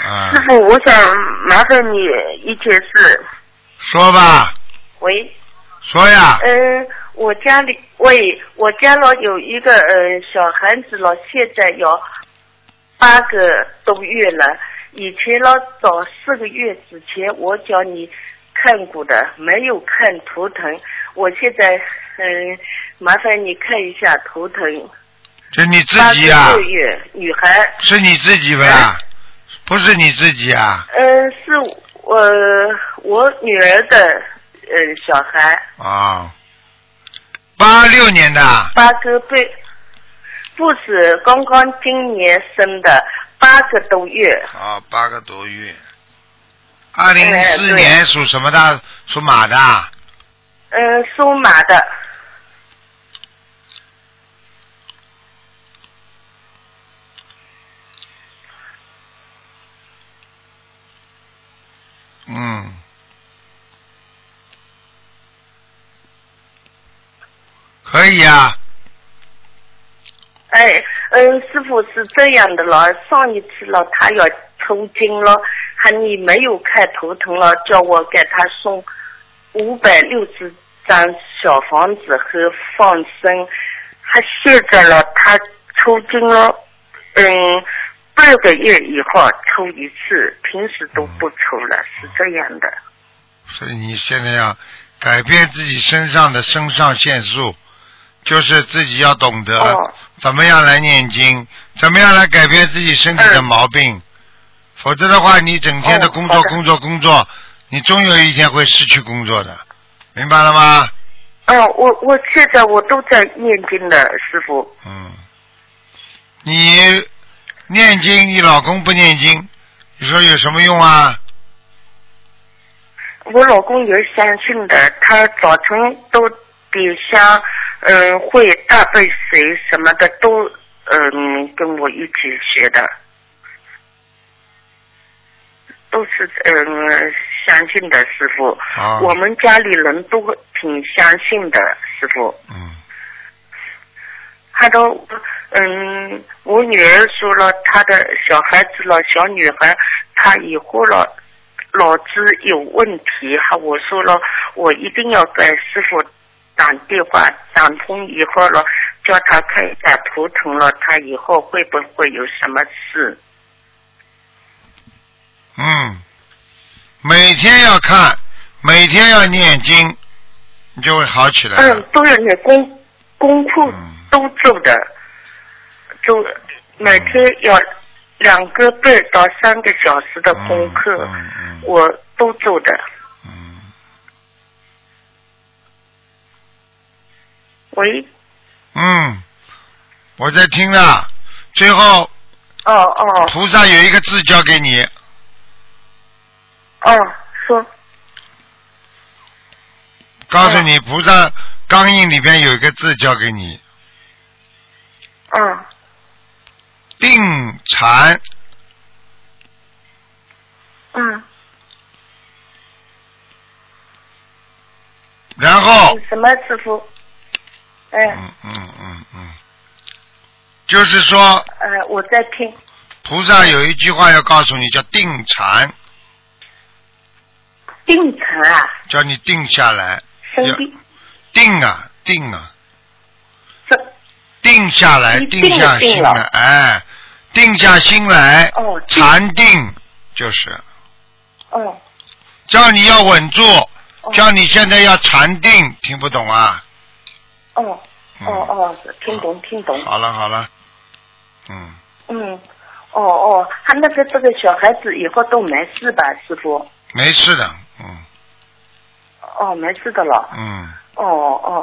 师傅，我想麻烦你一件事。 说吧。 喂。 说呀。 我家里有一个小孩子了，现在要8个多月了。以前了早4个月之前我叫你看过的，没有看图腾。我现在麻烦你看一下图腾。 是你自己啊？8 个月女孩。 是你自己吧？不是你自己啊？ 是我女儿的小孩。 啊。86年的。 8个对，不是刚刚今年生的，8个多月。 啊，8个多月。2004年属什么的？属马的。 属马的。 可以啊。 师傅是这样的了，上一次了他要抽筋了，你没有看图腾了，叫我给他送560张小房子和放生。现在了他抽筋了，2个月以后抽一次，平时都不抽了，是这样的。 所以你现在要改变自己身上的肾上腺素，就是自己要懂得怎么样来念经，怎么样来改变自己身体的毛病，否则的话你整天的工作，你终有一天会失去工作的，明白了吗？ 我现在我都在念经的，师傅。 你念经，你老公不念经，你说有什么用啊？ 我老公也相信的，他早晨都点香，会大悲水什么的都跟我一起学的，都是相信的，师傅。我们家里人都挺相信的，师傅。他都我女儿说了，她的小孩子了，小女孩，她以后了脑子有问题，我说了，我一定要给师傅打电话，打通以后了，叫他看一下图腾了，他以后会不会有什么事？ 每天要看，每天要念经，你就会好起来了。 都要念功课都做的，就每天要2个半到3个小时的功课，我都做的。喂。 我在听了，最后。菩萨有一个字交给你。 说。 告诉你，菩萨钢印里边有一个字交给你。定禅。然后。 什么师傅？ 就是说。 我在听。 菩萨有一句话要告诉你，叫定禅。 定禅啊？ 叫你定下来。定啊。定下来，定下心来，定下心来，禅定就是。叫你要稳住，叫你现在要禅定，听不懂啊？ 听懂。 好了。 他这个小孩子以后都没事吧，师傅？ 没事的。 没事的了。